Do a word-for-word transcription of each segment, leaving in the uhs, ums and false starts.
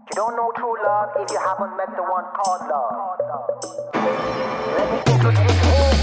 You don't know true love if you haven't met the one called love. Let me introduce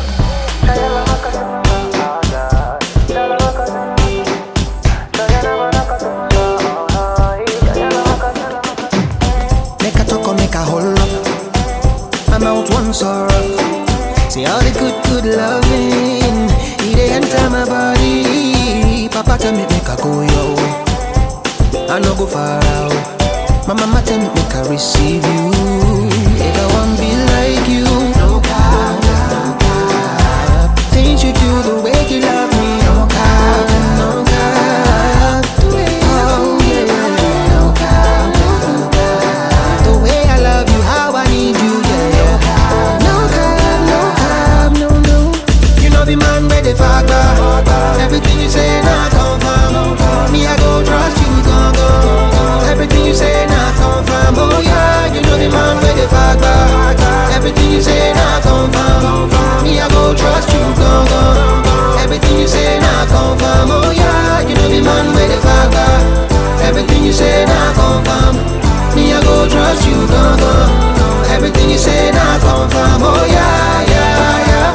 Make a talk or make a hold up. I'm out one sorrow. See all the good, good loving. It enter my body. Papa tell me make a go yo. I no go far out. My mama tell me make I receive you. If I want be like you, no cap, no cap. Things you do, the way you love me, no cap, no cap. Oh yeah, no cap, no cap. The way I love you, how I need you, yeah. No cap, no cap, no no. You know the man where they fuck back. Everything you say now confirm. Me I go trust you, gon' go. Everything you say now confirm. Oh yeah, you know the man where they fuck back. Everything you say now confirm. Me I go trust you, gon' go. Everything you say now confirm. Oh yeah, you know the man where they fuck back. Everything you say now confirm. Me I go trust you, gon' go. Everything you say now confirm. Oh yeah, yeah, yeah.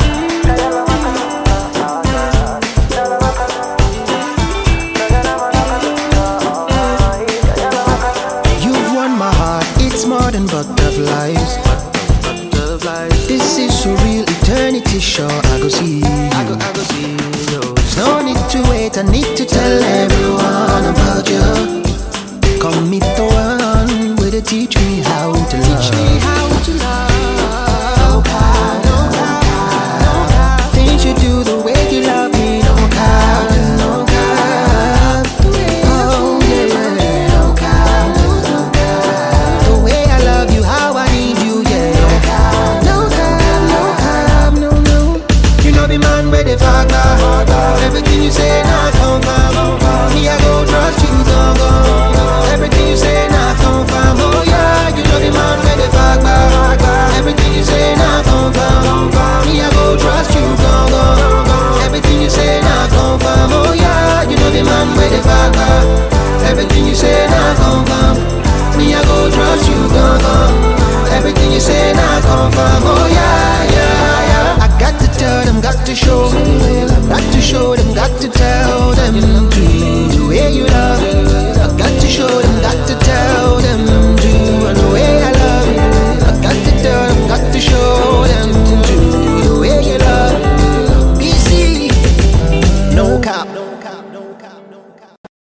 It's more than butterflies. Butterflies. This is so real, eternity sure. I go see you. I go, I go see you. There's no need to wait. I need to tell everyone about you. Come meet the one where they teach me how to love. Teach me how to love.